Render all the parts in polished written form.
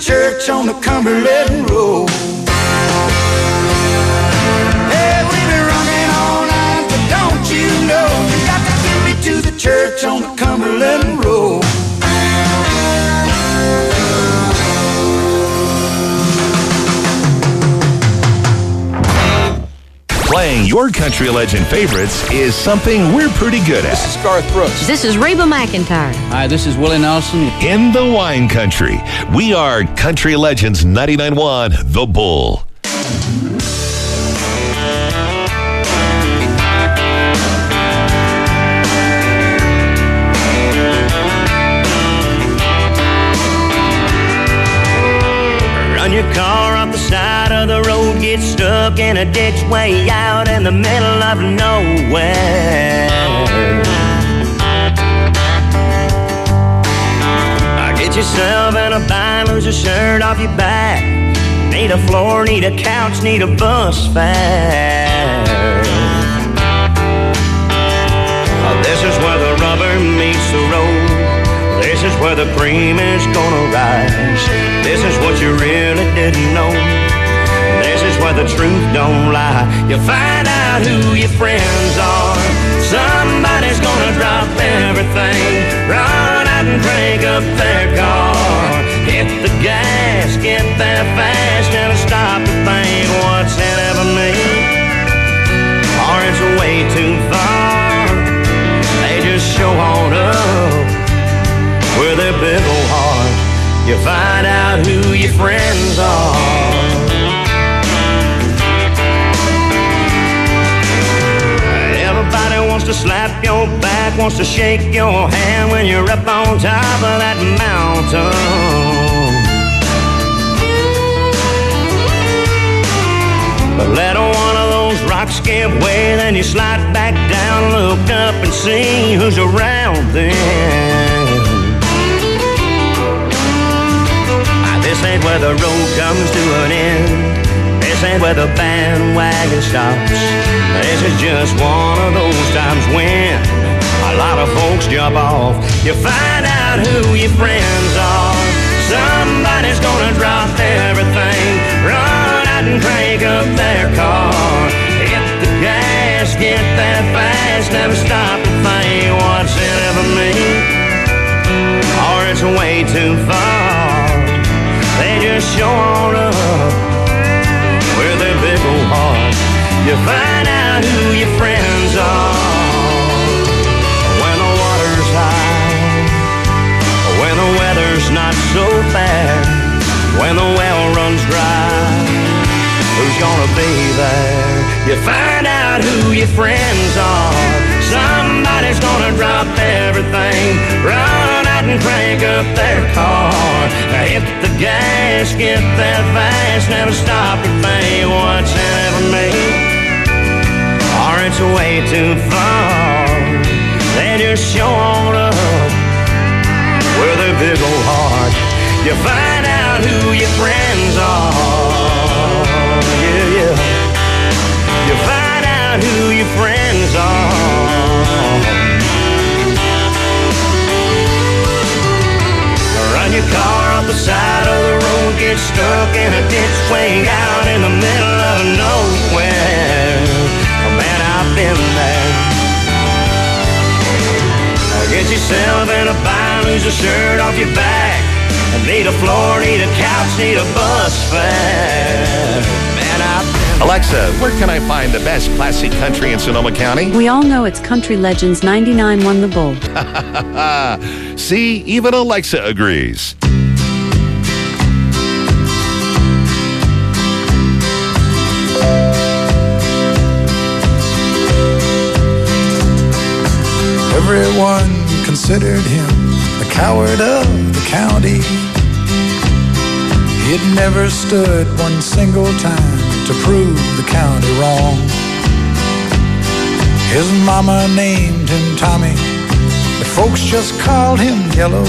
church on the Cumberland Road. Hey, we've been running all night, but don't you know you got to get me to the church on the Cumberland Road. Playing your country legend favorites is something we're pretty good at. This is Garth Brooks. This is Reba McEntire. Hi, this is Willie Nelson. In the wine country, we are Country Legends 99.1 The Bull. Run your car off the side of the road, get stuck in a ditch way out in the middle of nowhere. Get yourself in a bind, lose a shirt off your back. Need a floor, need a couch, need a bus fare. This is where the rubber meets the road. This is where the cream is gonna rise. This is what you really didn't know. This is where the truth don't lie. You find out who your friends are. Somebody's gonna drop everything, run out and crank up their car. Hit the gas, get there fast, never stop to think what's in it for me. Or it's way too far. They just show on up with their big old heart. You find out who your friends are. Everybody wants to slap your back, wants to shake your hand when you're up on top of that mountain. But let one of those rocks give way, then you slide back down, look up and see who's around then. This ain't where the road comes to an end. This ain't where the bandwagon stops. This is just one of those times when a lot of folks jump off. You find out who your friends are. Somebody's gonna drop everything, run out and crank up their car. Hit the gas, get there fast, never stop to think what's in it for me. Or it's way too far. They just show on up with their big old heart. You find out who your friends are. When the water's high, when the weather's not so bad, when the well runs dry, who's gonna be there? You find out who your friends are. Somebody's gonna drop everything, run out and crank up their car. Hit the gas, get there fast, never stop to think what's in it for me. Or it's way too far. They just show on up with their big old heart. You find out who your friends are. Yeah, yeah. You find out who your friends are. Run your car off the side of the road, get stuck in a ditch way out in the middle of nowhere. Oh man, I've been there. Get yourself in a bind, lose a shirt off your back. Need a floor, need a couch, need a bus fare. Man, I've been. Alexa, where can I find the best classic country in Sonoma County? We all know it's Country Legends 99.1 The Bull. See, even Alexa agrees. Everyone considered him the coward of the county. He'd never stood one single time to prove the county wrong. His mama named him Tommy, but folks just called him Yellow.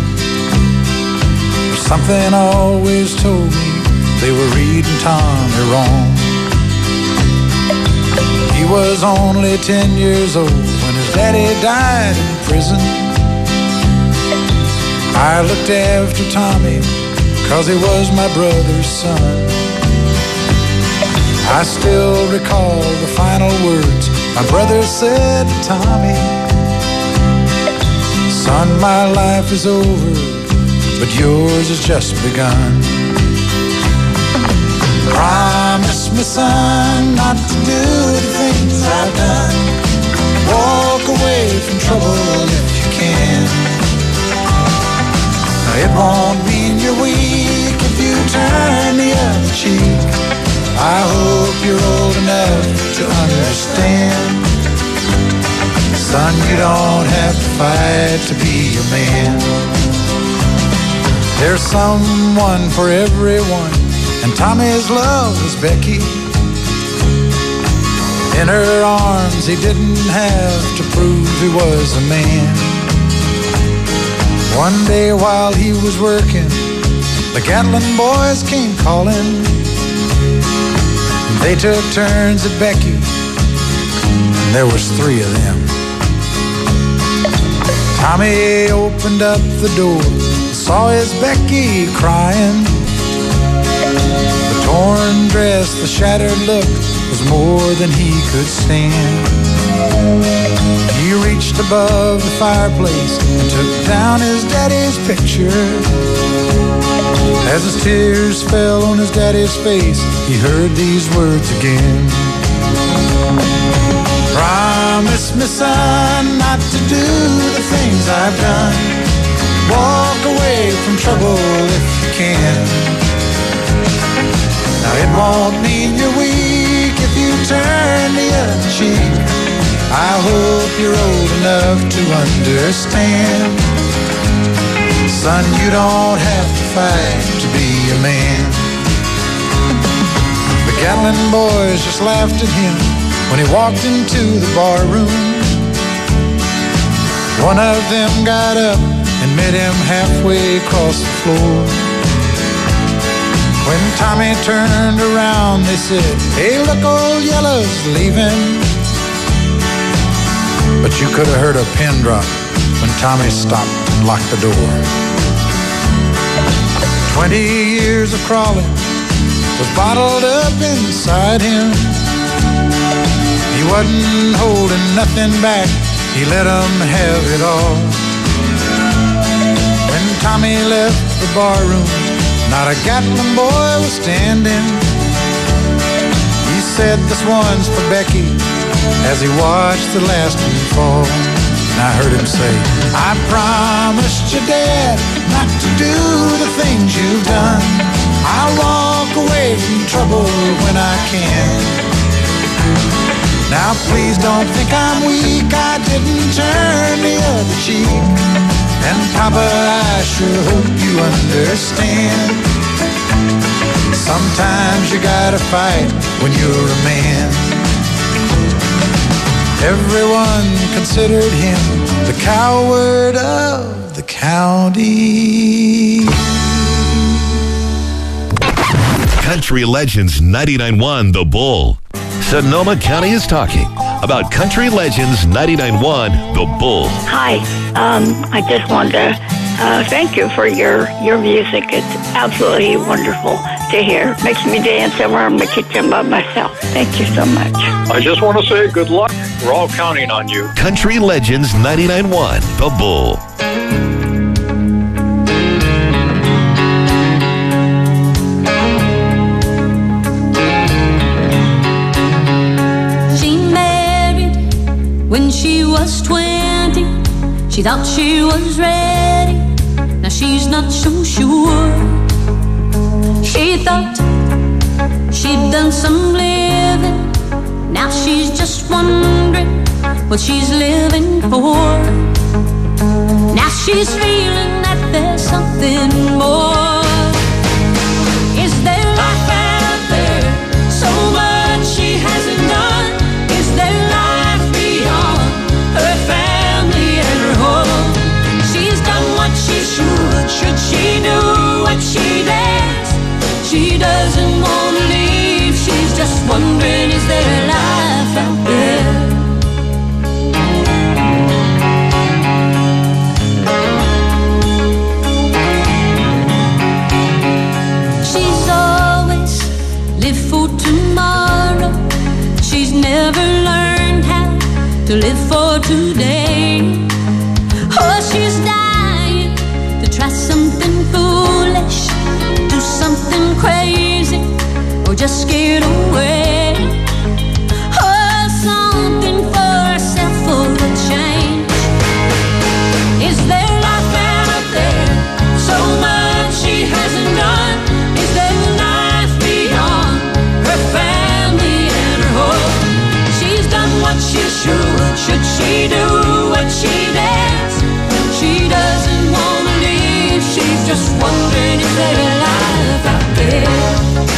Something always told me they were reading Tommy wrong. He was only 10 years old when his daddy died in prison. I looked after Tommy, 'cause he was my brother's son. I still recall the final words my brother said to Tommy. Son, my life is over, but yours has just begun. Promise me, son, not to do the things I've done. Walk away from trouble if you can. It won't mean you're weak if you turn the other cheek. I hope you're old enough to understand. Son, you don't have to fight to be a man. There's someone for everyone, and Tommy's love was Becky. In her arms he didn't have to prove he was a man. One day while he was working, the Gatlin boys came calling. They took turns at Becky, and there was 3 of them. Tommy opened up the door, saw his Becky crying. The torn dress, the shattered look was more than he could stand. He reached above the fireplace and took down his daddy's picture. As his tears fell on his daddy's face, he heard these words again. Promise me, son, not to do the things I've done. Walk away from trouble if you can. Now it won't mean you're weak if you turn the other cheek. I hope you're old enough to understand. Son, you don't have to fight to be a man. The Gatlin boys just laughed at him when he walked into the bar room. One of them got up and met him halfway across the floor. When Tommy turned around, they said, "Hey, look, old Yellow's leaving." But you could have heard a pin drop when Tommy stopped and locked the door. 20 years of crawling was bottled up inside him. He wasn't holding nothing back, he let them have it all. When Tommy left the bar room, not a Gatlin boy was standing. He said, "This one's for Becky," as he watched the last one fall. And I heard him say, "I promised your dad not to do the things you've done. I'll walk away from trouble when I can. Now please don't think I'm weak, I didn't turn the other cheek. And Papa, I sure hope you understand. Sometimes you gotta fight when you're a man." Everyone considered him the coward of the county. Country Legends 99.1 The Bull. Sonoma County is talking about Country Legends 99.1 The Bull. Hi, I just wanted to thank you for your music. It's absolutely wonderful to hear. Makes me dance around the kitchen by myself. Thank you so much. I just want to say good luck. We're all counting on you. Country Legends 99.1 The Bull. She married when she was 20. She thought she was ready. Now she's not so sure. She thought she'd done some living. Now she's just wondering what she's living for. Now she's feeling that there's something more. Is there life out there? So much she hasn't done. Is there life beyond her family and her home? She's done what she should she do what she does? She doesn't want to leave. She's just wondering, is there life out there? to live for today. Oh, she's dying to try something foolish, do something crazy, or just get away. Oh, something for herself for a change. Is there life out there? So much she hasn't done. Is there life beyond her family and her home? She's done what she should she do what she dares? She doesn't want to leave. She's just wondering if there's life out there.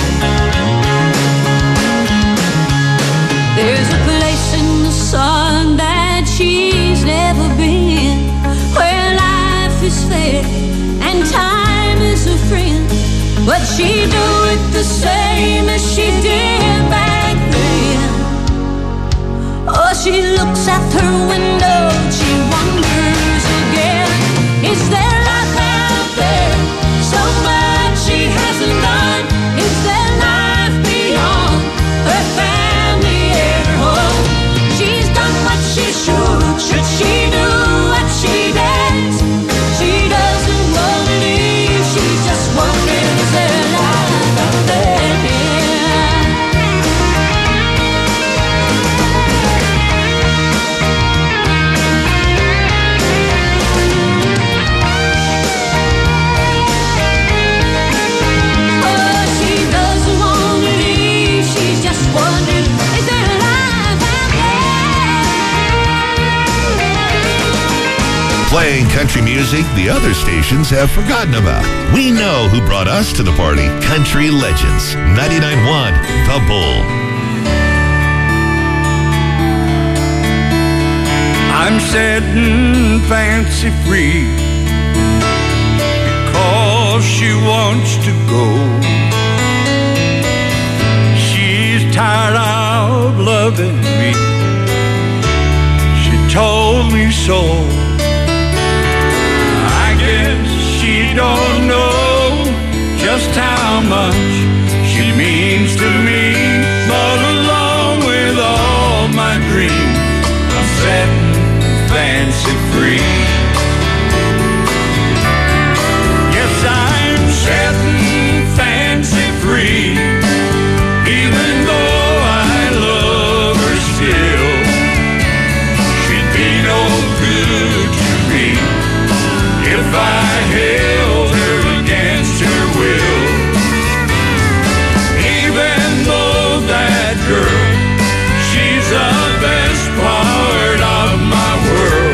There's a place in the sun that she's never been, where life is fair and time is a friend. But she do it the same as she did back then. Oh, she looks out her window, she wonders again. Is there life out there? So much she hasn't done. Is there life beyond her family and her home? She's done what she should she do what she dares? She doesn't want to leave. She's just wondering, is there life out there? Oh, she doesn't want to leave. She's just wondering, is there life out there? Playing country music the other stations have forgotten about. We know who brought us to the party. Country Legends, 99.1 The Bull. I'm setting fancy free because she wants to go. She's tired of loving me. She told me so. I guess she don't know just how much she means to me. But along with all my dreams, I'm setting fancy free. Yes, I'm setting fancy free, even though I love her still. She'd be no good to me if I held her against her will. Even though that girl, she's the best part of my world.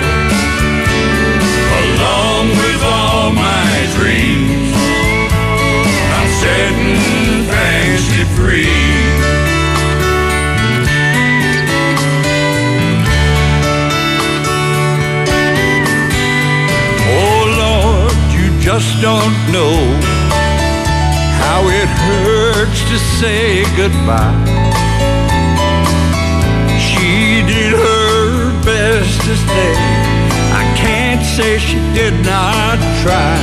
Along with all my dreams, I'm setting fancy free. Oh Lord, you just don't know how it hurts to say goodbye. She did her best to stay. I can't say she did not try.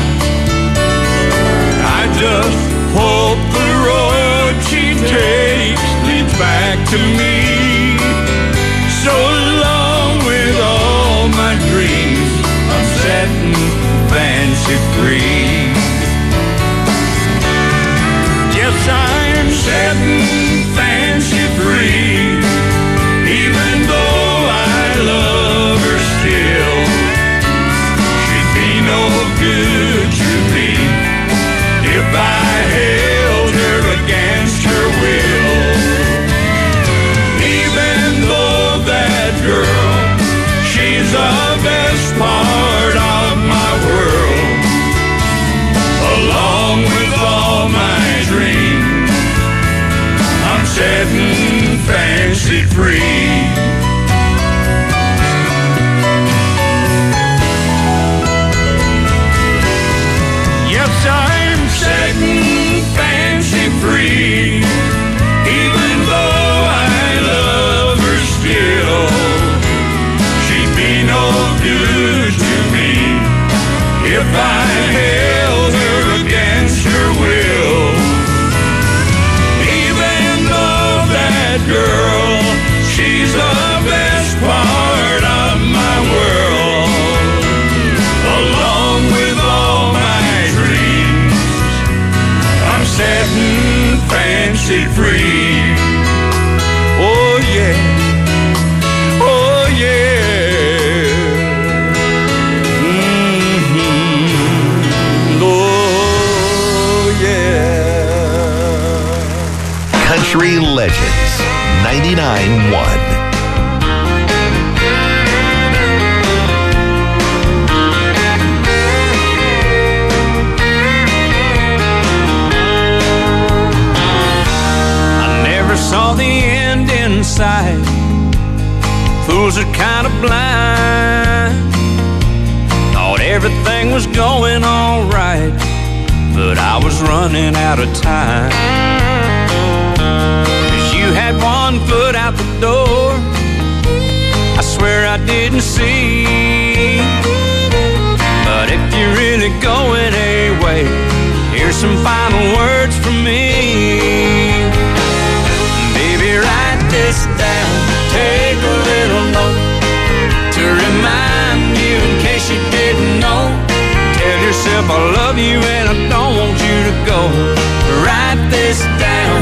I just hope the road she takes leads back to me. So along with all my dreams, I'm setting fancy free. Yes, I'm setting fancy free, even though I love her still. She'd be no good set free. Oh yeah, oh yeah. Oh yeah. Country Legends 99.1. Saw the end in sight. Fools are kind of blind. Thought everything was going all right, but I was running out of time. 'Cause you had one foot out the door, I swear I didn't see. But if you're really going away, here's some final words from me. Write this down, take a little note to remind you in case you didn't know. Tell yourself I love you and I don't want you to go. Write this down.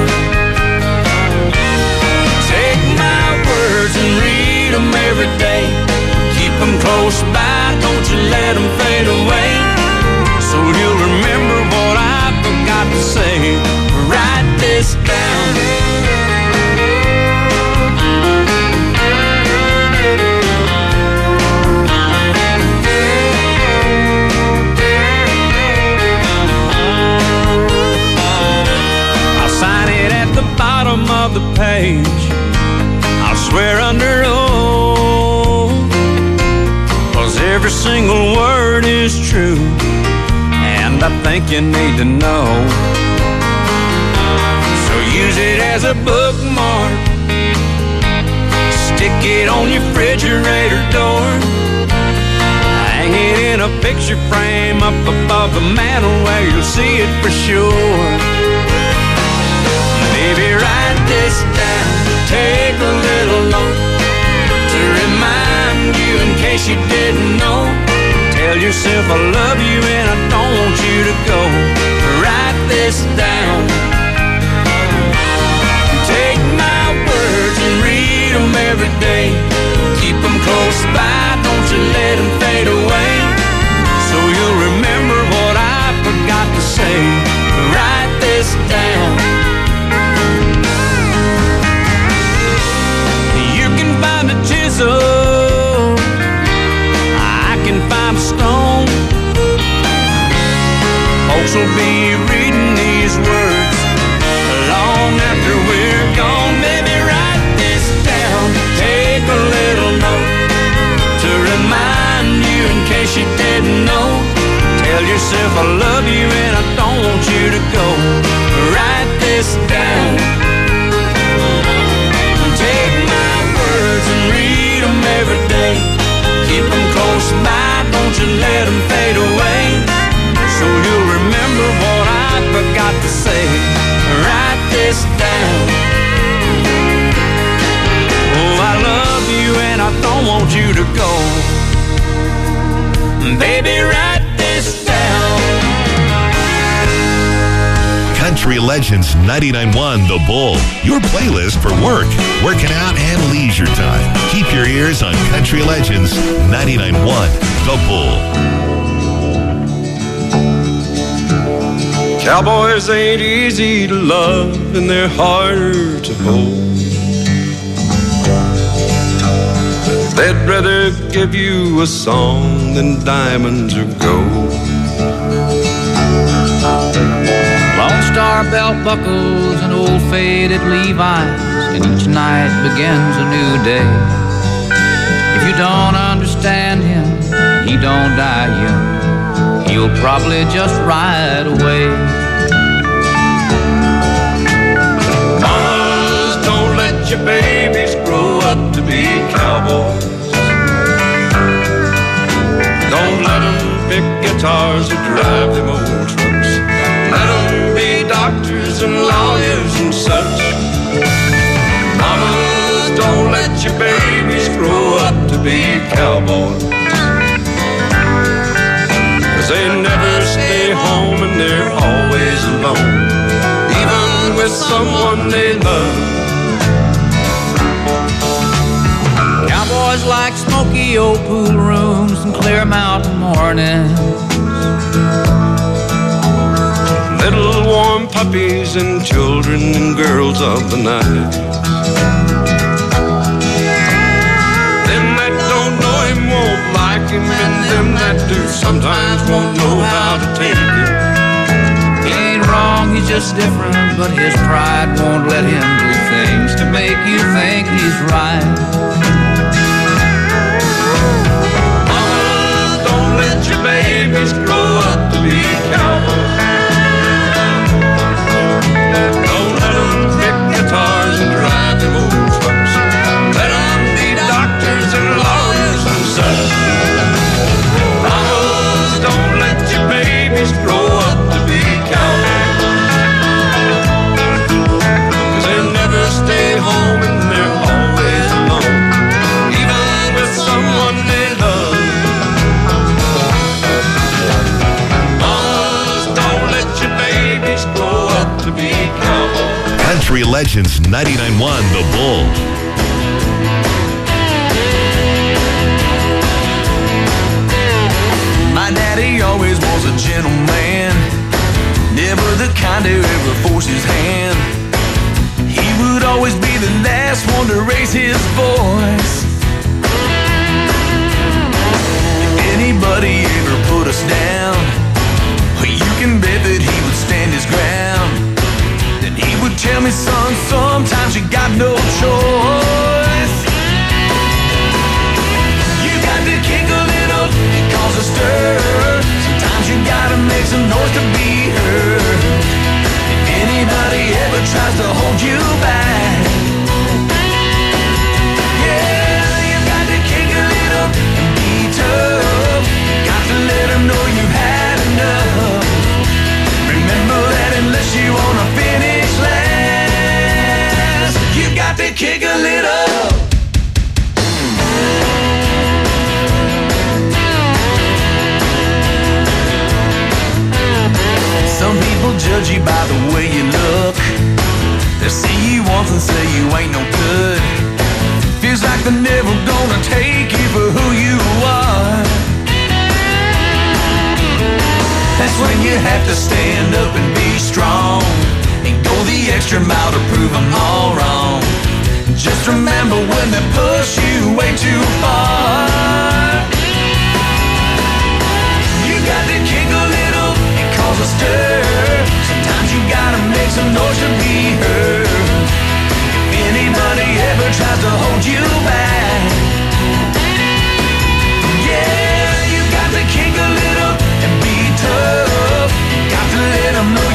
Take my words and read them every day. Keep them close by, don't you let them fade away. So you'll remember what I forgot to say. Write this down. Of the page, I'll swear under oath, 'cause every single word is true, and I think you need to know. So use it as a bookmark, stick it on your refrigerator door, hang it in a picture frame up above the mantle where you'll see it for sure. Baby, write this down, take a little note to remind you in case you didn't know. Tell yourself I love you and I don't want you to go. Write this down. Take my words and read them every day. Keep them close by, don't you let them fade away. So you'll remember what I forgot to say. Write this down. Find a chisel, I can find a stone. Folks will be reading these words long after we're gone. Baby, write this down, take a little note to remind you in case you didn't know. Tell yourself I love you and I don't want you to go. Write this down. Take my words and read them every day. Keep them close by, don't you let them fade away. So you'll remember what I forgot to say. Write this down. Oh, I love you and I don't want you to go. Baby, write this down. Country Legends 99.1 The Bull. Your playlist for work, working out, and leisure time. Keep your ears on Country Legends 99.1 The Bull. Cowboys ain't easy to love and they're harder to hold. They'd rather give you a song than diamonds or gold. Lone Star belt buckles and old faded Levi's, and each night begins a new day. If you don't understand him, he don't die young. He'll probably just ride away. Mamas, don't let your babies grow up to be cowboys. Don't let them pick guitars or drive them old trucks. Let them be doctors and lawyers and such. Mamas, don't let your babies grow up to be cowboys. 'Cause they never stay home and they're always alone. Even even with someone they love. Cowboys like smoky old pool rooms and clear mountain mornings. Little warm puppies and children and girls of the night. Them that don't know him won't like him, and them that do sometimes won't know how to take him. He ain't wrong, he's just different, but his pride won't let him do things to make you think he's right. Mama, don't let your babies grow up to be cowboys. Don't let them pick guitars and drive them old trucks. Let them be doctors and lawyers and such. Mamas, don't let your babies grow up to be cowboys. 'Cause they never stay home and they're always alone, even with someone they love. Mamas, don't let your babies grow up to be cowboys. Country Legends 99.1 The Bull. My daddy always was a gentleman, never the kind to ever force his hand. He would always be the last one to raise his voice. If anybody ever put us down, you can bet that he would stand his ground. Then he would tell me, son, sometimes you got no choice. You got to kick a little and cause a stir. Sometimes you gotta make some noise to be heard. If anybody ever tries to hold you back, yeah, you got to kick a little and be tough. You got to let them know you had enough. Remember that unless you wanna finish last, you got to kick a little. Some people judge you by the way you look. They see you once and say you ain't no good. Feels like they're never gonna take you for who you are. That's when you have to stand up and be strong and go the extra mile to prove them all wrong. Just remember when they push you way too far, you got to kick a little and cause a stir. Sometimes you gotta make some noise to be heard. If anybody ever tries to hold you back, yeah, you got to kick a little and be tough. Got to let them know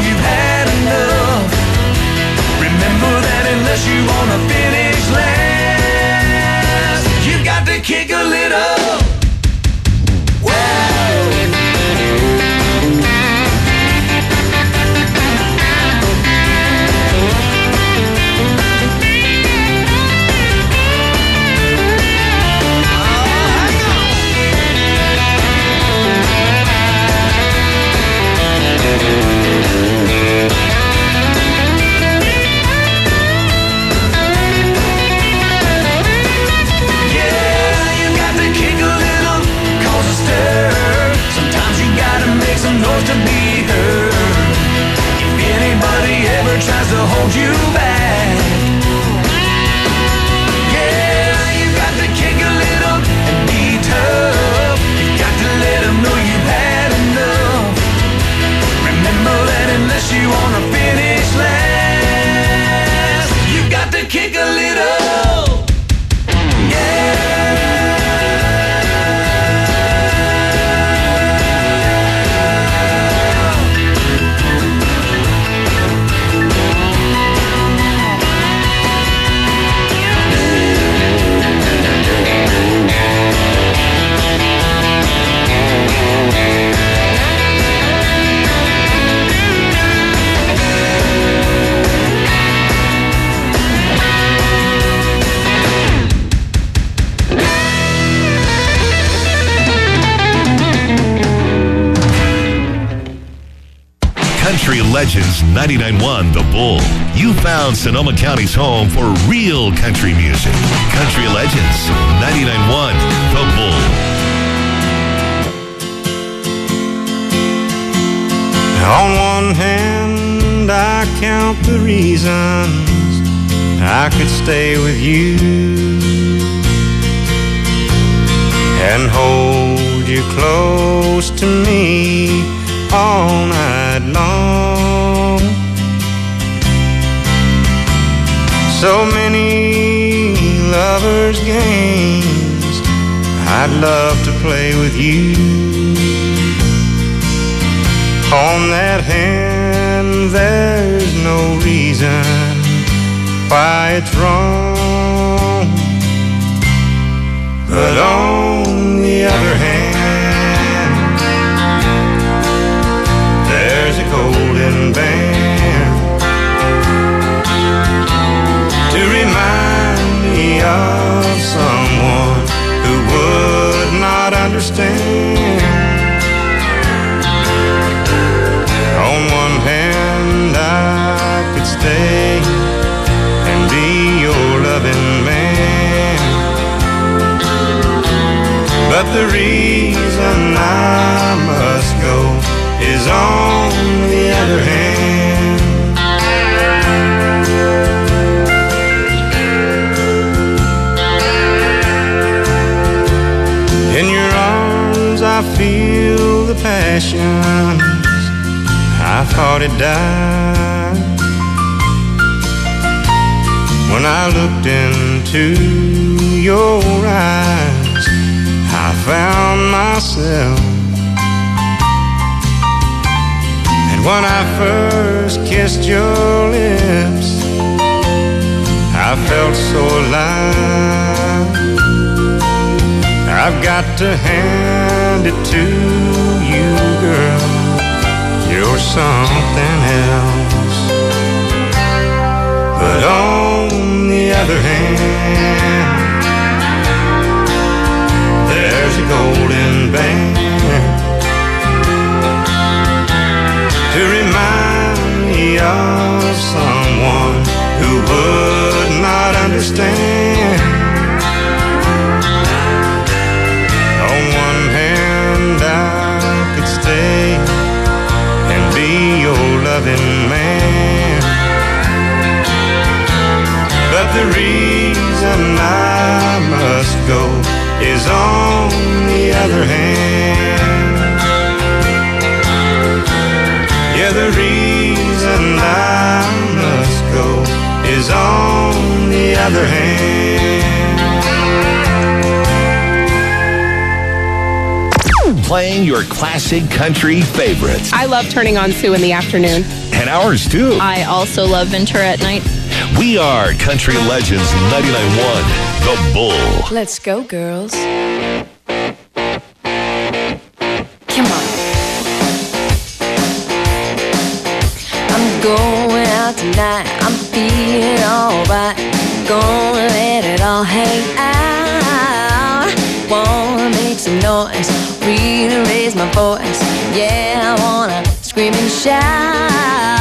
Legends 99.1 The Bull. You found Sonoma County's home for real country music. Country Legends 99.1 The Bull. On one hand, I count the reasons I could stay with you and hold you close to me all night long. So many lovers' games I'd love to play with you. On that hand, there's no reason why it's wrong. But on the other hand, there's a golden band to remind me of someone who would not understand. On one hand, I could stay and be your loving man, but the reason I must go is on the other hand. In your arms I feel the passions I thought it died. When I looked into your eyes, I found myself. And when I first kissed your lips, I felt so alive. I've got to hand it to you, girl, you're something else. But on the other hand, there's a golden band to remind me of someone who would not understand. On one hand, I could stay and be your loving man, but the reason I must go is on the other hand. Yeah, the reason I must go is on the other hand. Playing your classic country favorites. I love turning on Sue in the afternoon. And ours too. I also love Ventura at night. We are Country Legends 99.1 The Bull. Let's go, girls. Come on. I'm going out tonight. I'm feeling alright. Gonna let it all hang out. Wanna make some noise, really raise my voice. Yeah, I wanna scream and shout.